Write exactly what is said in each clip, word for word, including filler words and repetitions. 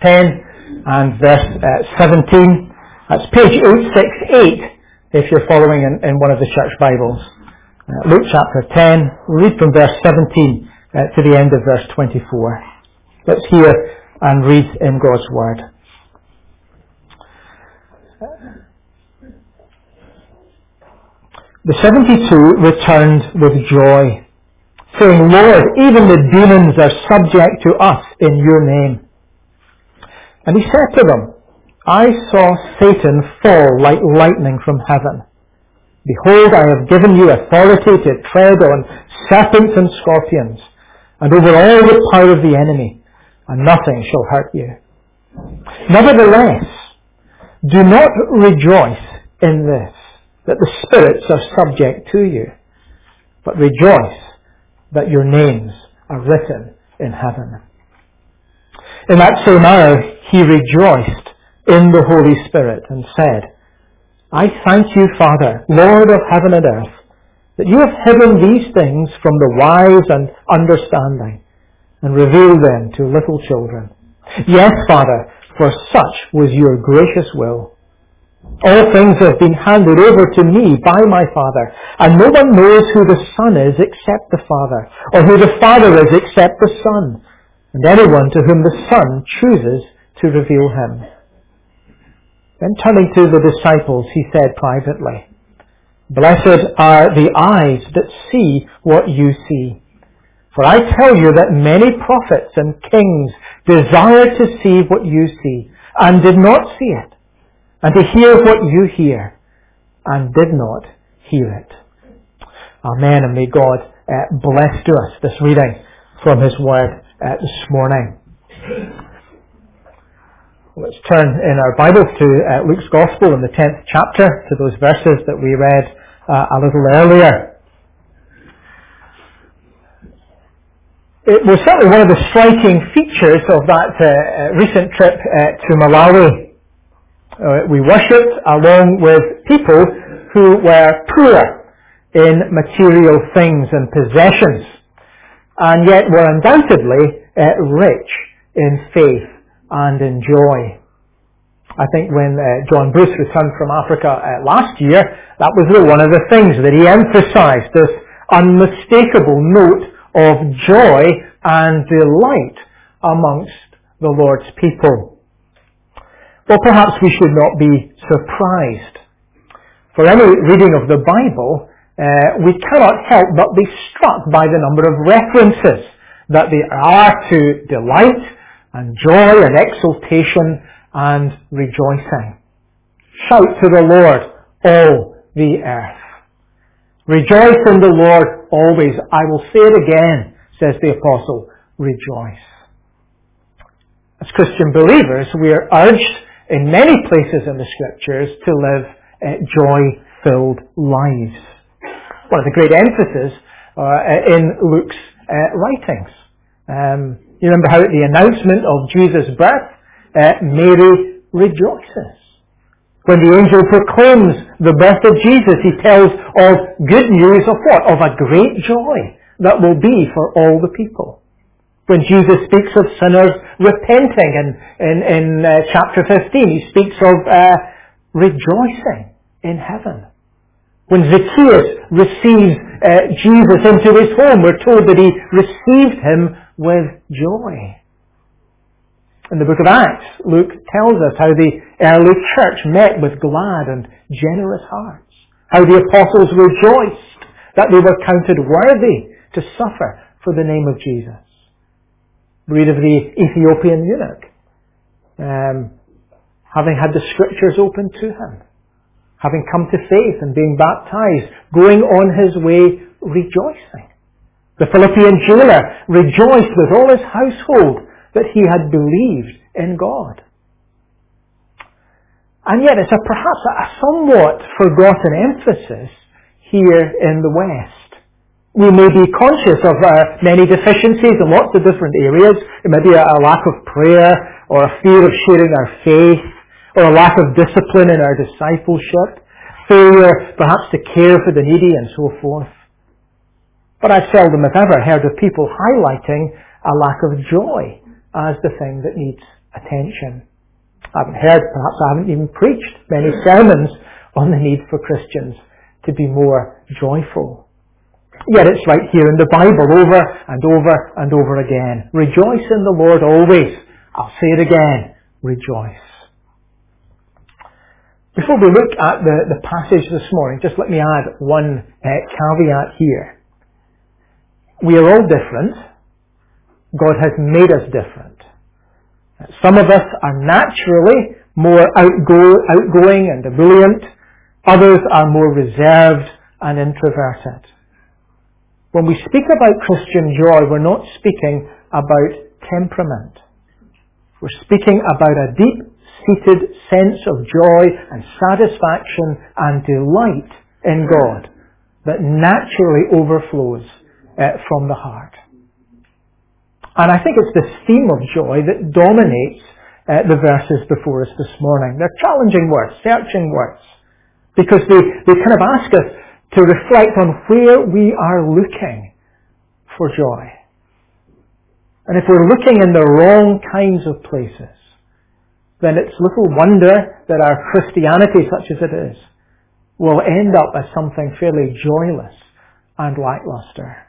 ten and verse uh, seventeen. That's page eight sixty-eight if you're following in, in one of the church Bibles. Uh, Luke chapter ten, we'll read from verse seventeen uh, to the end of verse twenty-four. Let's hear and read in God's Word. The seventy-two returned with joy, saying, Lord, even the demons are subject to us in your name. And he said to them, I saw Satan fall like lightning from heaven. Behold, I have given you authority to tread on serpents and scorpions, and over all the power of the enemy, and nothing shall hurt you. Nevertheless, do not rejoice in this, that the spirits are subject to you, but rejoice that your names are written in heaven. In that same hour he rejoiced in the Holy Spirit and said, I thank you, Father, Lord of heaven and earth, that you have hidden these things from the wise and understanding and revealed them to little children. Yes, Father, for such was your gracious will. All things have been handed over to me by my Father, and no one knows who the Son is except the Father, or who the Father is except the Son, and anyone to whom the Son chooses to reveal him. Then turning to the disciples, he said privately, Blessed are the eyes that see what you see. For I tell you that many prophets and kings desired to see what you see, and did not see it, and to hear what you hear, and did not hear it. Amen, and may God uh, bless to us this reading from His Word uh, this morning. Let's turn in our Bibles to uh, Luke's Gospel in the tenth chapter, to those verses that we read uh, a little earlier. It was certainly one of the striking features of that uh, recent trip uh, to Malawi. Uh, we worshipped along with people who were poor in material things and possessions, and yet were undoubtedly uh, rich in faith and in joy. I think when uh, John Bruce returned from Africa uh, last year, that was the, one of the things that he emphasised, this unmistakable note of joy and delight amongst the Lord's people. Well, perhaps we should not be surprised. For any reading of the Bible, uh, we cannot help but be struck by the number of references that there are to delight and joy and exultation and rejoicing. Shout to the Lord, all the earth. Rejoice in the Lord always. I will say it again, says the apostle, rejoice. As Christian believers, we are urged in many places in the Scriptures to live uh, joy-filled lives. One of the great emphases uh, in Luke's uh, writings. Um, you remember how at the announcement of Jesus' birth, uh, Mary rejoices. When the angel proclaims the birth of Jesus, he tells of good news of what? Of a great joy that will be for all the people. When Jesus speaks of sinners repenting in, in, in uh, chapter fifteen, he speaks of uh, rejoicing in heaven. When Zacchaeus receives uh, Jesus into his home, we're told that he received him with joy. In the book of Acts, Luke tells us how the early church met with glad and generous hearts. How the apostles rejoiced that they were counted worthy to suffer for the name of Jesus. Read of the Ethiopian eunuch, um, having had the Scriptures opened to him, having come to faith and being baptized, going on his way rejoicing. The Philippian jailer rejoiced with all his household that he had believed in God. And yet it's a, perhaps a somewhat forgotten emphasis here in the West. We may be conscious of uh, many deficiencies in lots of different areas. It may be a, a lack of prayer, or a fear of sharing our faith, or a lack of discipline in our discipleship, failure perhaps to care for the needy and so forth. But I've seldom, if ever, heard of people highlighting a lack of joy as the thing that needs attention. I haven't heard, perhaps I haven't even preached many sermons on the need for Christians to be more joyful. Yet it's right here in the Bible, over and over and over again. Rejoice in the Lord always. I'll say it again. Rejoice. Before we look at the, the passage this morning, just let me add one uh, caveat here. We are all different. God has made us different. Some of us are naturally more outgo- outgoing and ebullient. Others are more reserved and introverted. When we speak about Christian joy, we're not speaking about temperament. We're speaking about a deep-seated sense of joy and satisfaction and delight in God that naturally overflows uh, from the heart. And I think it's this theme of joy that dominates uh, the verses before us this morning. They're challenging words, searching words, because they, they kind of ask us to reflect on where we are looking for joy. And if we're looking in the wrong kinds of places, then it's little wonder that our Christianity, such as it is, will end up as something fairly joyless and lackluster.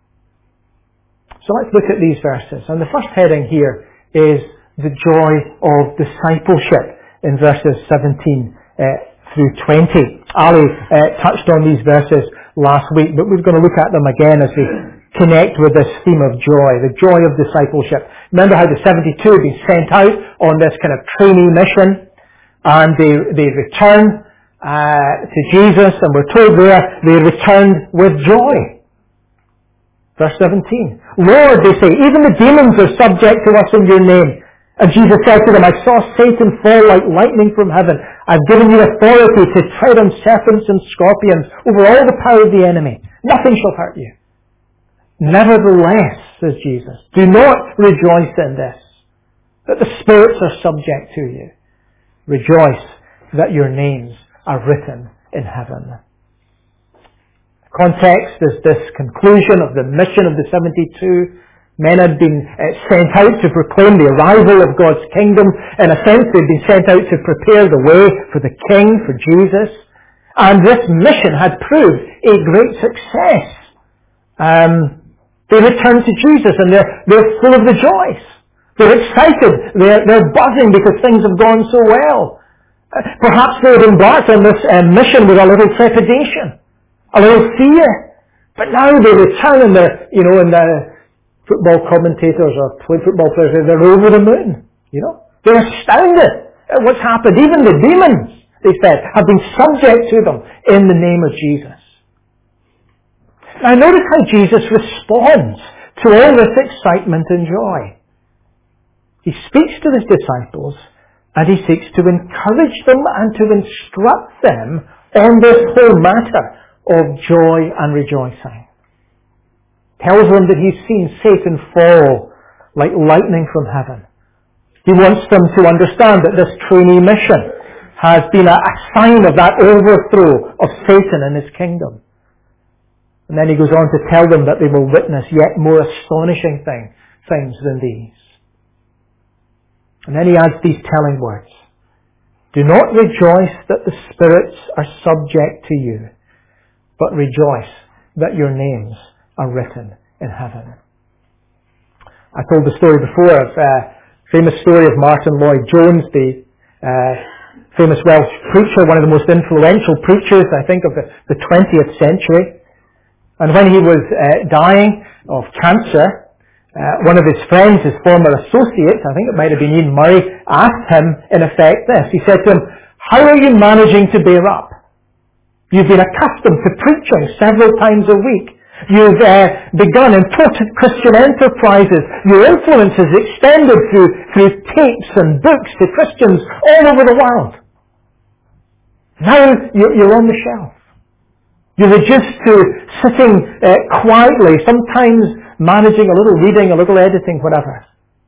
So let's look at these verses. And the first heading here is the joy of discipleship in verses seventeen uh, through twenty. Ali uh, touched on these verses last week, but we're going to look at them again as we connect with this theme of joy, the joy of discipleship. Remember how the seventy-two have been sent out on this kind of trainee mission, and they, they return uh, to Jesus, and we're told there they returned with joy. Verse seventeen. Lord, they say, even the demons are subject to us in your name. And Jesus said to them, I saw Satan fall like lightning from heaven. I've given you authority to tread on serpents and scorpions over all the power of the enemy. Nothing shall hurt you. Nevertheless, says Jesus, do not rejoice in this, that the spirits are subject to you. Rejoice that your names are written in heaven. Context is this conclusion of the mission of the seventy-two. Men had been uh, sent out to proclaim the arrival of God's kingdom. In a sense, they'd been sent out to prepare the way for the King, for Jesus. And this mission had proved a great success. Um, they returned to Jesus and they're, they're full of rejoice. They're excited. They're, they're buzzing because things have gone so well. Uh, perhaps they had embarked on this uh, mission with a little trepidation, a little fear. But now they return and they're, you know, and the football commentators or football players, they're over the moon. You know, they're astounded at what's happened. Even the demons, they said, have been subject to them in the name of Jesus. Now notice how Jesus responds to all this excitement and joy. He speaks to his disciples and he seeks to encourage them and to instruct them on this whole matter of joy and rejoicing. Tells them that he's seen Satan fall like lightning from heaven. He wants them to understand that this trainee mission has been a, a sign of that overthrow of Satan and his kingdom. And then he goes on to tell them that they will witness yet more astonishing thing, things than these. And then he adds these telling words. Do not rejoice that the spirits are subject to you, but rejoice that your names are written in heaven. I told the story before of a uh, famous story of Martin Lloyd-Jones, the uh, famous Welsh preacher, one of the most influential preachers, I think, of the, the twentieth century. And when he was uh, dying of cancer, uh, one of his friends, his former associate, I think it might have been Ian Murray, asked him, in effect, this. He said to him, how are you managing to bear up? You've been accustomed to preaching several times a week. You've uh, begun important Christian enterprises. Your influence is extended through, through tapes and books to Christians all over the world. Now you're, you're on the shelf. You're reduced to sitting uh, quietly, sometimes managing a little reading, a little editing, whatever.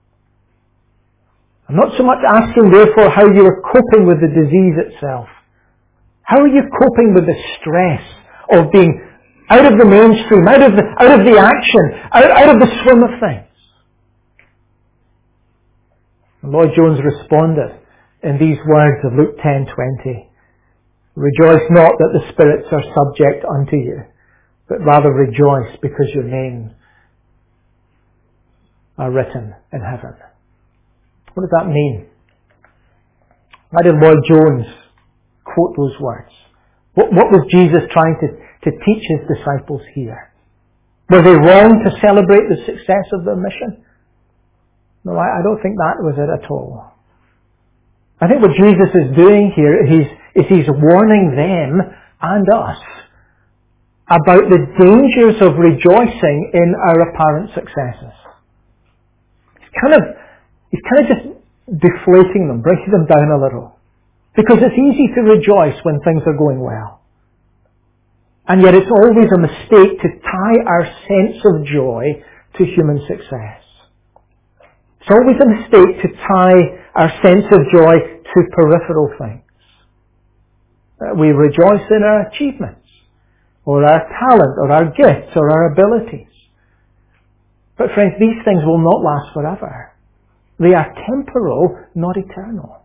I'm not so much asking, therefore, how you are coping with the disease itself. How are you coping with the stress of being out of the mainstream, out of the, out of the action, out, out of the swim of things? And Lloyd Jones responded in these words of Luke ten twenty. Rejoice not that the spirits are subject unto you, but rather rejoice because your names are written in heaven. What does that mean? Why did Lloyd Jones quote those words? What, what was Jesus trying to, to teach his disciples here? Were they wrong to celebrate the success of their mission? No, I, I don't think that was it at all. I think what Jesus is doing here is, is he's warning them and us about the dangers of rejoicing in our apparent successes. He's kind of, he's kind of just deflating them, breaking them down a little. Because it's easy to rejoice when things are going well. And yet it's always a mistake to tie our sense of joy to human success. It's always a mistake to tie our sense of joy to peripheral things. Uh, we rejoice in our achievements, or our talent, or our gifts, or our abilities. But friends, these things will not last forever. They are temporal, not eternal.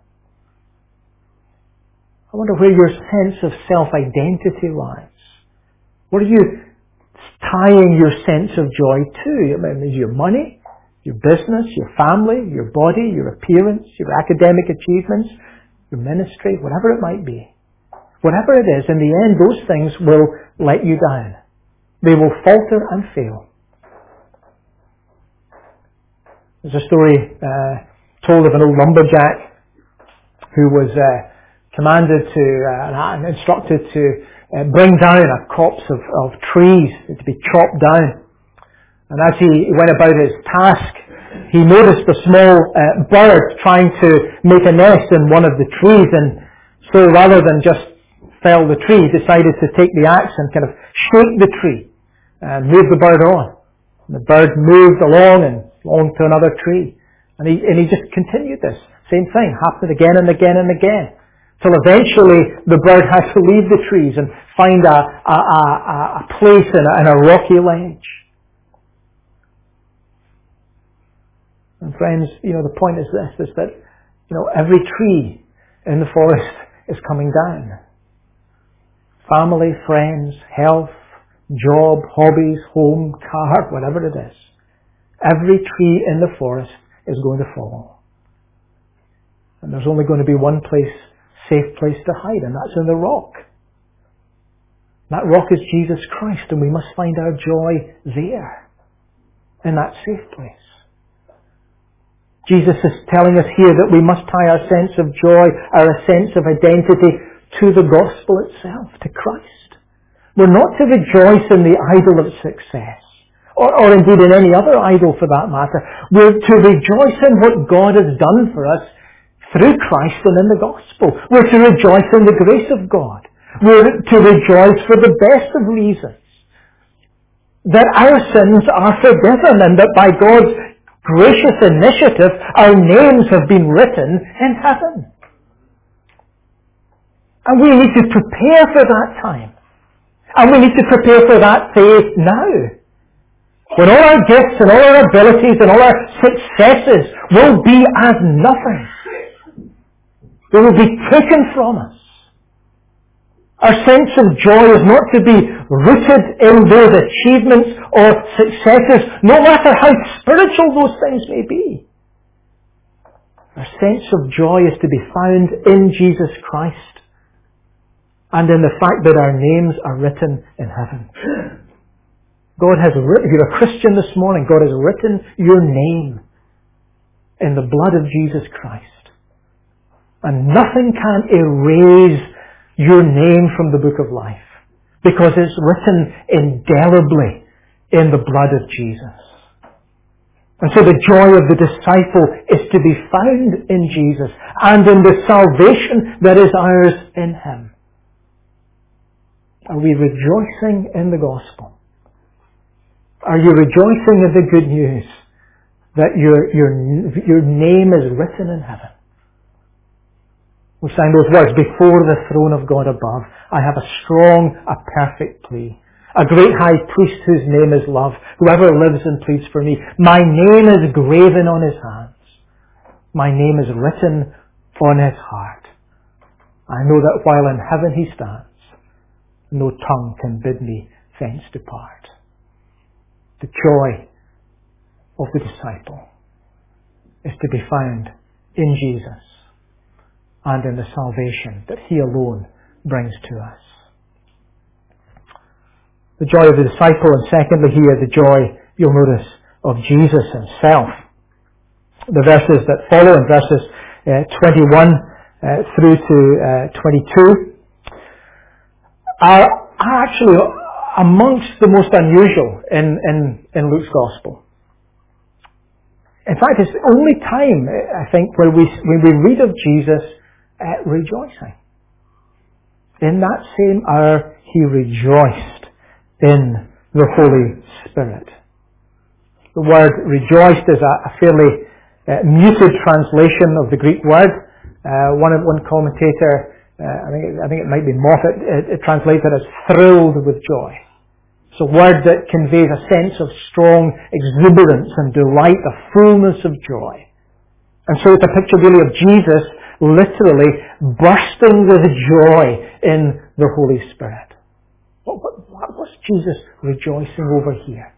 I wonder where your sense of self-identity lies. What are you tying your sense of joy to? I mean, is your money, your business, your family, your body, your appearance, your academic achievements, your ministry, whatever it might be. Whatever it is, in the end, those things will let you down. They will falter and fail. There's a story uh, told of an old lumberjack who was uh, commanded to, uh, and instructed to uh, bring down a copse of, of trees to be chopped down. And as he went about his task, he noticed a small uh, bird trying to make a nest in one of the trees, and so rather than just fell the tree, he decided to take the axe and kind of shake the tree and move the bird on. And the bird moved along and along to another tree. And he, and he just continued this. Same thing, happened again and again and again. Till eventually the bird had to leave the trees and find a, a, a, a place in a, in a rocky ledge. And friends, you know, the point is this, is that, you know, every tree in the forest is coming down. Family, friends, health, job, hobbies, home, car, whatever it is. Every tree in the forest is going to fall. And there's only going to be one place, safe place to hide, and that's in the rock. That rock is Jesus Christ, and we must find our joy there, in that safe place. Jesus is telling us here that we must tie our sense of joy, our sense of identity, to the gospel itself, to Christ. We're not to rejoice in the idol of success, or, or indeed in any other idol for that matter. We're to rejoice in what God has done for us through Christ and in the gospel. We're to rejoice in the grace of God. We're to rejoice for the best of reasons. That our sins are forgiven, and that by God's gracious initiative, our names have been written in heaven. And we need to prepare for that time. And we need to prepare for that day now. When all our gifts and all our abilities and all our successes will be as nothing. They will be taken from us. Our sense of joy is not to be rooted in those achievements or successes, no matter how spiritual those things may be. Our sense of joy is to be found in Jesus Christ and in the fact that our names are written in heaven. God has written, if you're a Christian this morning, God has written your name in the blood of Jesus Christ. And nothing can erase your name from the book of life, because it's written indelibly in the blood of Jesus. And so the joy of the disciple is to be found in Jesus and in the salvation that is ours in Him. Are we rejoicing in the gospel? Are you rejoicing in the good news that your, your, your name is written in heaven? We sang those words, before the throne of God above, I have a strong, a perfect plea. A great high priest whose name is love, whoever lives and pleads for me. My name is graven on his hands. My name is written on his heart. I know that while in heaven he stands, no tongue can bid me thence depart. The joy of the disciple is to be found in Jesus and in the salvation that he alone brings to us. The joy of the disciple, and secondly here, the joy, you'll notice, of Jesus himself. The verses that follow, in verses uh, twenty-one uh, through to uh, twenty-two, are, are actually amongst the most unusual in, in, in Luke's Gospel. In fact, it's the only time, I think, where we, when we read of Jesus uh, rejoicing. In that same hour, he rejoiced in the Holy Spirit. The word rejoiced is a, a fairly uh, muted translation of the Greek word. Uh, one one commentator, uh, I think it, I think it might be Moffat, it, it translates it as thrilled with joy. It's a word that conveys a sense of strong exuberance and delight, a fullness of joy. And so it's a picture really of Jesus literally bursting with joy in the Holy Spirit. What, what, what's Jesus rejoicing over here?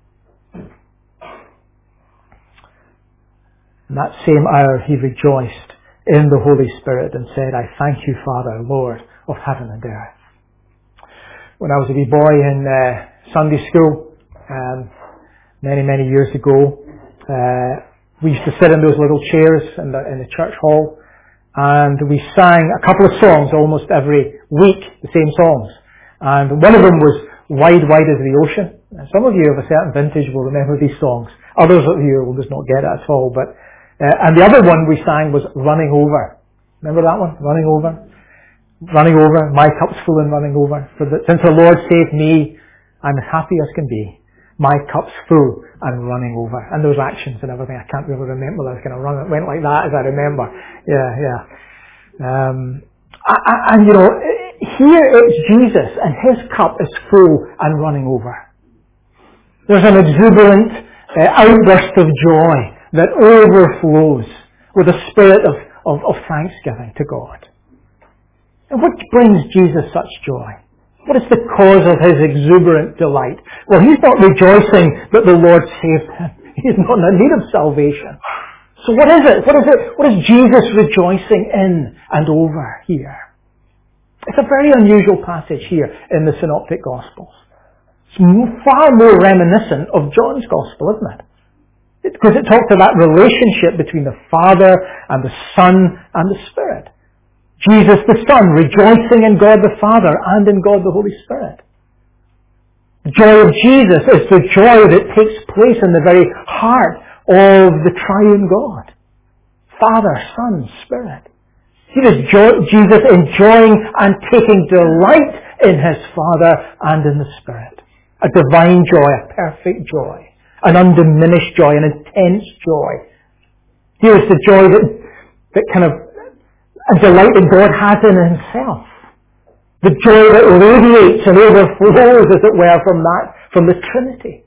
In that same hour he rejoiced in the Holy Spirit and said, I thank you, Father, Lord of heaven and earth. When I was a wee boy in uh, Sunday school, um, many, many years ago, uh, we used to sit in those little chairs in the, in the church hall, and we sang a couple of songs almost every week, the same songs. And one of them was Wide, Wide as the Ocean. And some of you of a certain vintage will remember these songs. Others of you will just not get it at all. But uh, and the other one we sang was Running Over. Remember that one? Running Over? Running over, my cup's full and running over. For the, since the Lord saved me, I'm as happy as can be. My cup's full and running over. And those actions and everything, I can't really remember. I was going to run, it went like that as I remember. Yeah, yeah. Um, I, I, and you know, here it's Jesus and his cup is full and running over. There's an exuberant uh, outburst of joy that overflows with a spirit of, of, of thanksgiving to God. And what brings Jesus such joy? What is the cause of his exuberant delight? Well, he's not rejoicing that the Lord saved him. He's not in need of salvation. So what is it? What is it? What is Jesus rejoicing in and over here? It's a very unusual passage here in the Synoptic Gospels. It's far more reminiscent of John's Gospel, isn't it? Because it talks about that relationship between the Father and the Son and the Spirit. Jesus the Son rejoicing in God the Father and in God the Holy Spirit. The joy of Jesus is the joy that takes place in the very heart of the triune God. Father, Son, Spirit. Here is jo- Jesus enjoying and taking delight in his Father and in the Spirit. A divine joy, a perfect joy, an undiminished joy, an intense joy. Here is the joy that, that kind of a delight that God has in himself. The joy that radiates and overflows, as it were, from that, from the Trinity.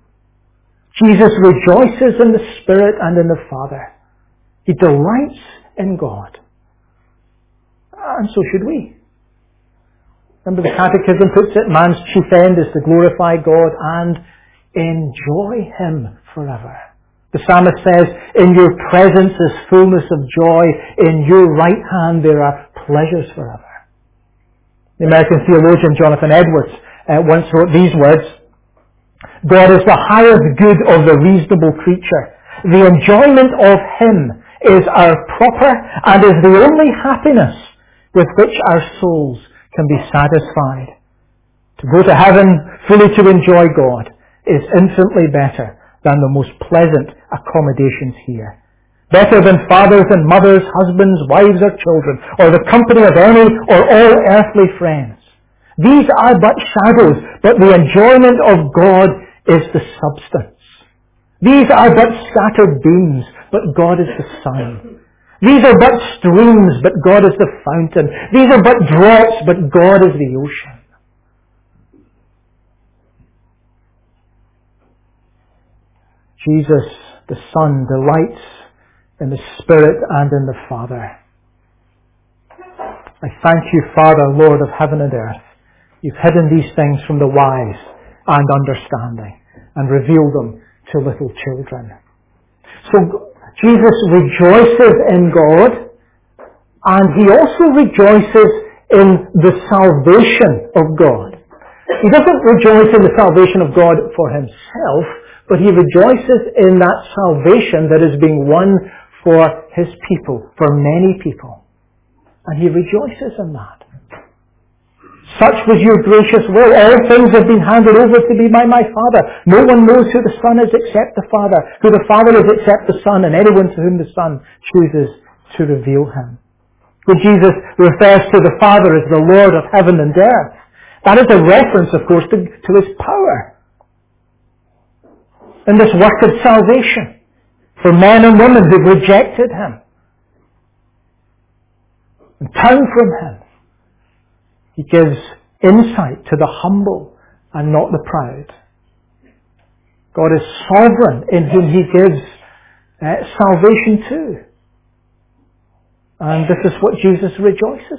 Jesus rejoices in the Spirit and in the Father. He delights in God. And so should we. Remember the Catechism puts it, man's chief end is to glorify God and enjoy him forever. The psalmist says, in your presence is fullness of joy. In your right hand there are pleasures forever. The American theologian Jonathan Edwards uh, once wrote these words, God is the highest good of the reasonable creature. The enjoyment of him is our proper and is the only happiness with which our souls can be satisfied. To go to heaven fully to enjoy God is infinitely better than the most pleasant accommodations here. Better than fathers and mothers, husbands, wives or children, or the company of any or all earthly friends. These are but shadows, but the enjoyment of God is the substance. These are but scattered beams, but God is the sun. These are but streams, but God is the fountain. These are but drops, but God is the ocean. Jesus, the Son, delights in the Spirit and in the Father. I thank you, Father, Lord of heaven and earth. You've hidden these things from the wise and understanding and revealed them to little children. So Jesus rejoices in God, and he also rejoices in the salvation of God. He doesn't rejoice in the salvation of God for himself, but he rejoices in that salvation that is being won for his people, for many people. And he rejoices in that. Such was your gracious will. All things have been handed over to me by my Father. No one knows who the Son is except the Father, who the Father is except the Son, and anyone to whom the Son chooses to reveal him. When Jesus refers to the Father as the Lord of heaven and earth, that is a reference, of course, to, to his power in this work of salvation for men and women who've rejected him and turned from him. He gives insight to the humble and not the proud. God is sovereign in whom he gives uh, salvation to. And this is what Jesus rejoices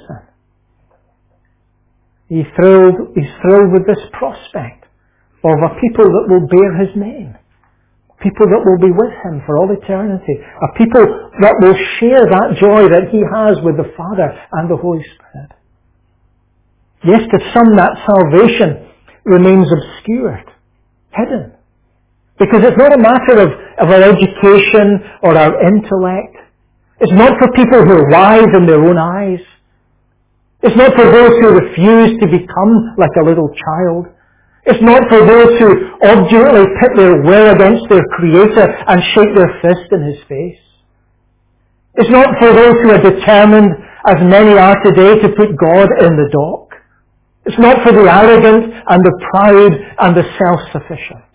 in. He's thrilled, he's thrilled with this prospect of a people that will bear his name. People that will be with him for all eternity. A people that will share that joy that he has with the Father and the Holy Spirit. Yes, to some that salvation remains obscured, hidden. Because it's not a matter of, of our education or our intellect. It's not for people who are wise in their own eyes. It's not for those who refuse to become like a little child. It's not for those who obdurately pit their will against their Creator and shake their fist in his face. It's not for those who are determined, as many are today, to put God in the dock. It's not for the arrogant and the proud and the self-sufficient.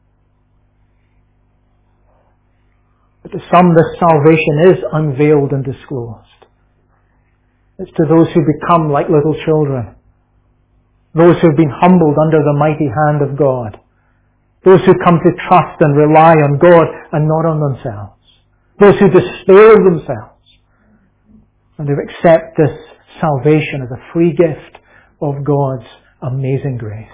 But to some this salvation is unveiled and disclosed. It's to those who become like little children. Those who have been humbled under the mighty hand of God. Those who come to trust and rely on God and not on themselves. Those who despair of themselves. And who accept this salvation as a free gift of God's amazing grace.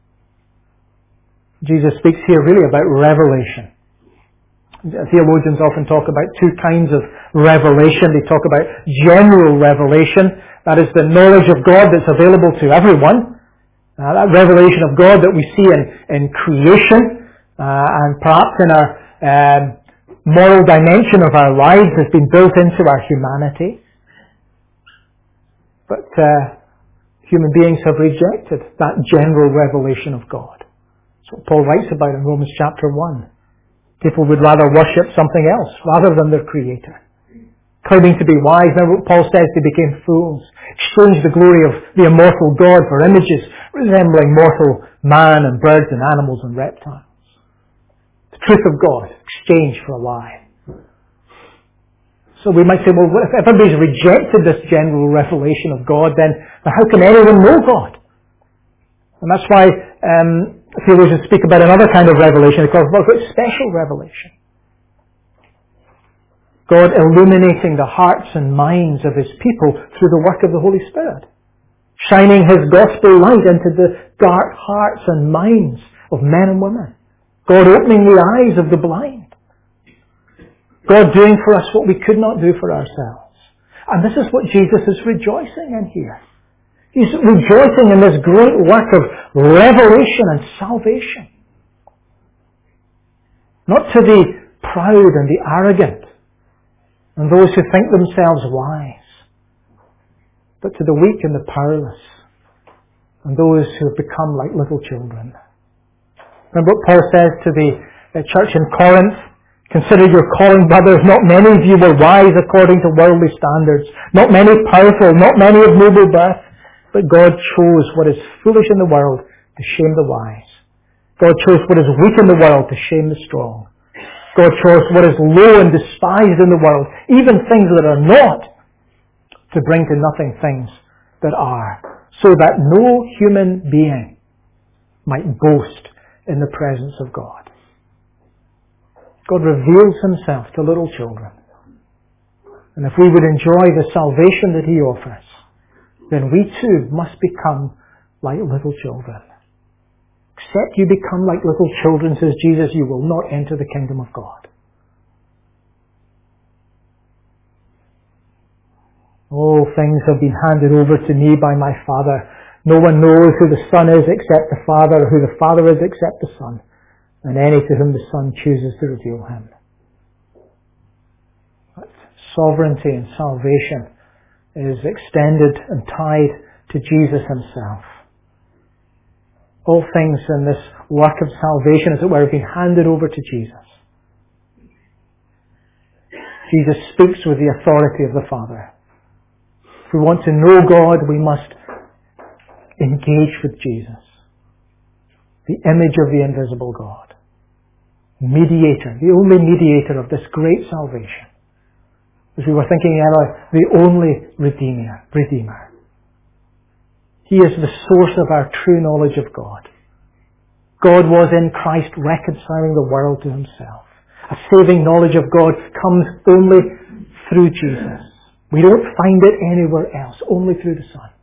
Jesus speaks here really about revelation. Theologians often talk about two kinds of revelation. They talk about general revelation. That is the knowledge of God that's available to everyone. Uh, that revelation of God that we see in, in creation uh, and perhaps in our um, moral dimension of our lives has been built into our humanity. But uh, human beings have rejected that general revelation of God. That's what Paul writes about in Romans chapter one. People would rather worship something else rather than their Creator. Claiming to be wise, now what Paul says, they became fools. Exchanged the glory of the immortal God for images resembling mortal man and birds and animals and reptiles. The truth of God exchanged for a lie. So we might say, well, if everybody's rejected this general revelation of God, then how can anyone know God? And that's why um, theologians speak about another kind of revelation. They call it special revelation. God illuminating the hearts and minds of his people through the work of the Holy Spirit. Shining his gospel light into the dark hearts and minds of men and women. God opening the eyes of the blind. God doing for us what we could not do for ourselves. And this is what Jesus is rejoicing in here. He's rejoicing in this great work of revelation and salvation. Not to the proud and the arrogant and those who think themselves wise, but to the weak and the powerless and those who have become like little children. Remember what Paul says to the church in Corinth? Consider your calling, brothers. Not many of you were wise according to worldly standards. Not many powerful, not many of noble birth. But God chose what is foolish in the world to shame the wise. God chose what is weak in the world to shame the strong. God chose what is low and despised in the world, even things that are not, to bring to nothing things that are, so that no human being might boast in the presence of God. God reveals himself to little children And if we would enjoy the salvation that He offers, then we too must become like little children. Except you become like little children, says Jesus, you will not enter the kingdom of God. All things have been handed over to me by my Father. No one knows who the Son is except the Father, or who the Father is except the Son, and any to whom the Son chooses to reveal Him. But sovereignty and salvation is extended and tied to Jesus Himself. All things in this work of salvation, as it were, have been handed over to Jesus. Jesus speaks with the authority of the Father. If we want to know God, we must engage with Jesus, the image of the invisible God, mediator, the only mediator of this great salvation. As we were thinking earlier, the only redeemer, redeemer. He is the source of our true knowledge of God. God was in Christ reconciling the world to Himself. A saving knowledge of God comes only through Jesus. We don't find it anywhere else, only through the Son.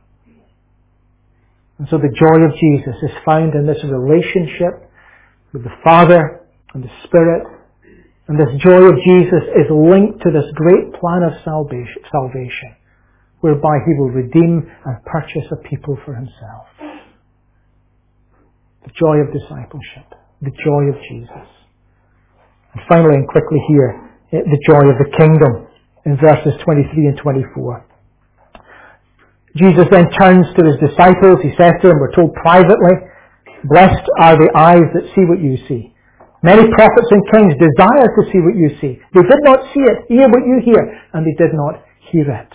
And so the joy of Jesus is found in this relationship with the Father and the Spirit. And this joy of Jesus is linked to this great plan of salvation, salvation, whereby He will redeem and purchase a people for Himself. The joy of discipleship, the joy of Jesus. And finally and quickly here, the joy of the kingdom in verses twenty-three and twenty-four. Jesus then turns to His disciples. He says to them, we're told privately, blessed are the eyes that see what you see. Many prophets and kings desire to see what you see. They did not see it, hear what you hear, and they did not hear it.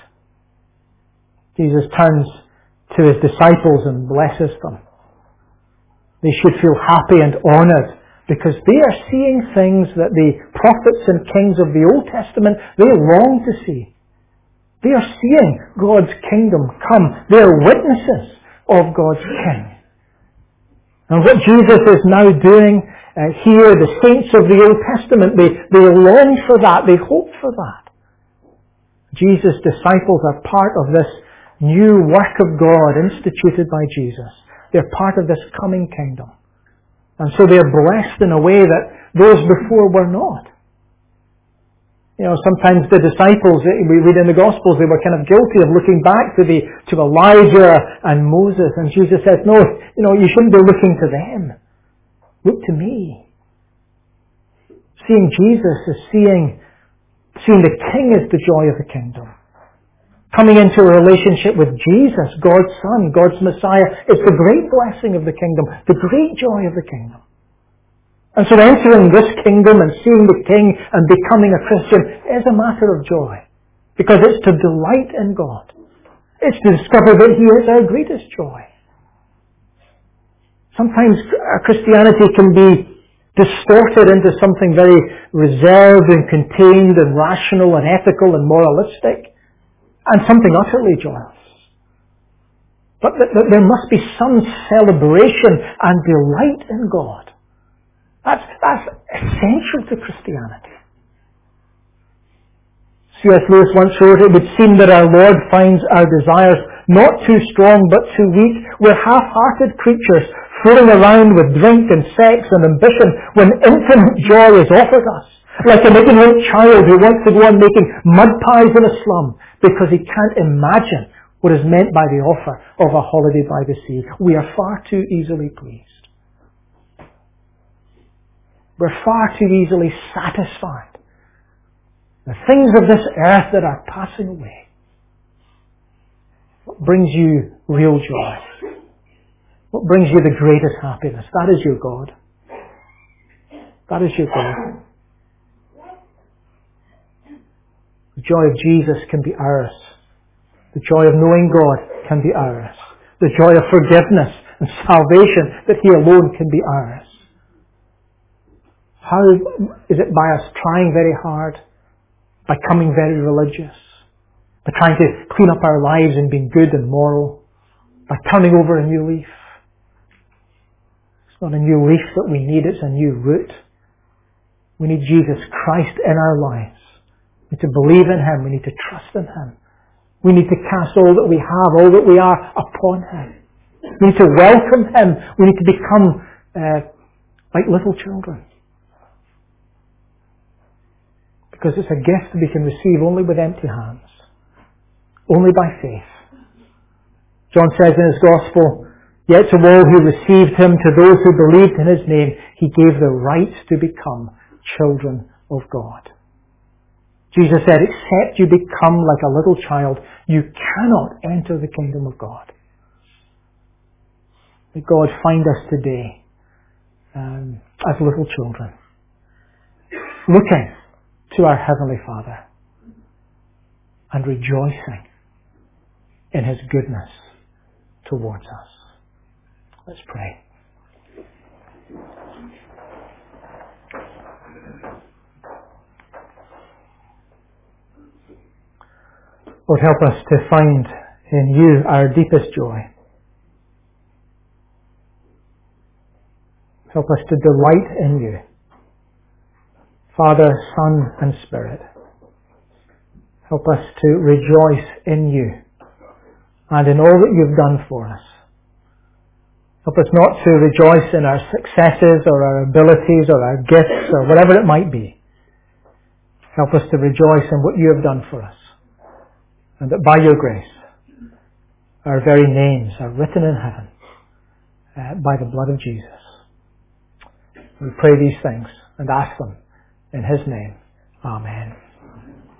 Jesus turns to His disciples and blesses them. They should feel happy and honoured because they are seeing things that the prophets and kings of the Old Testament, they long to see. They are seeing God's kingdom come. They are witnesses of God's King. And what Jesus is now doing uh, here, the saints of the Old Testament, they, they long for that. They hope for that. Jesus' disciples are part of this new work of God instituted by Jesus. They're part of this coming kingdom. And so they're blessed in a way that those before were not. You know, sometimes the disciples, we read in the Gospels, they were kind of guilty of looking back to the to Elijah and Moses. And Jesus says, no, you know, you shouldn't be looking to them. Look to me. Seeing Jesus is seeing, seeing the King is the joy of the kingdom. Coming into a relationship with Jesus, God's Son, God's Messiah, is the great blessing of the kingdom, the great joy of the kingdom. And so entering this kingdom and seeing the King and becoming a Christian is a matter of joy. Because it's to delight in God. It's to discover that He is our greatest joy. Sometimes Christianity can be distorted into something very reserved and contained and rational and ethical and moralistic. And something utterly joyous. But there must be some celebration and delight in God. That's, that's essential to Christianity. C S Lewis once wrote, it would seem that our Lord finds our desires not too strong but too weak. We're half-hearted creatures fooling around with drink and sex and ambition when infinite joy is offered us. Like an ignorant child who wants to go on making mud pies in a slum because he can't imagine what is meant by the offer of a holiday by the sea. We are far too easily pleased. We're far too easily satisfied. The things of this earth that are passing away. What brings you real joy? What brings you the greatest happiness? That is your God. That is your God. The joy of Jesus can be ours. The joy of knowing God can be ours. The joy of forgiveness and salvation that He alone can be ours. How is it? By us trying very hard? By becoming very religious? By trying to clean up our lives and being good and moral? By turning over a new leaf? It's not a new leaf that we need, it's a new root. We need Jesus Christ in our lives We need to believe in Him. We need to trust in Him. We need to cast all that we have, all that we are, upon Him. We need to welcome Him. We need to become uh, like little children. Because it's a gift we can receive only with empty hands. Only by faith. John says in his Gospel, yet to all who received Him, to those who believed in His name, He gave the right to become children of God. Jesus said, except you become like a little child, you cannot enter the kingdom of God. May God find us today um, as little children, looking to our Heavenly Father and rejoicing in His goodness towards us. Let's pray. Lord, help us to find in You our deepest joy. Help us to delight in You, Father, Son, and Spirit. Help us to rejoice in You and in all that You've done for us. Help us not to rejoice in our successes or our abilities or our gifts or whatever it might be. Help us to rejoice in what You have done for us. And that by Your grace, our very names are written in heaven uh, by the blood of Jesus. We pray these things and ask them in His name. Amen.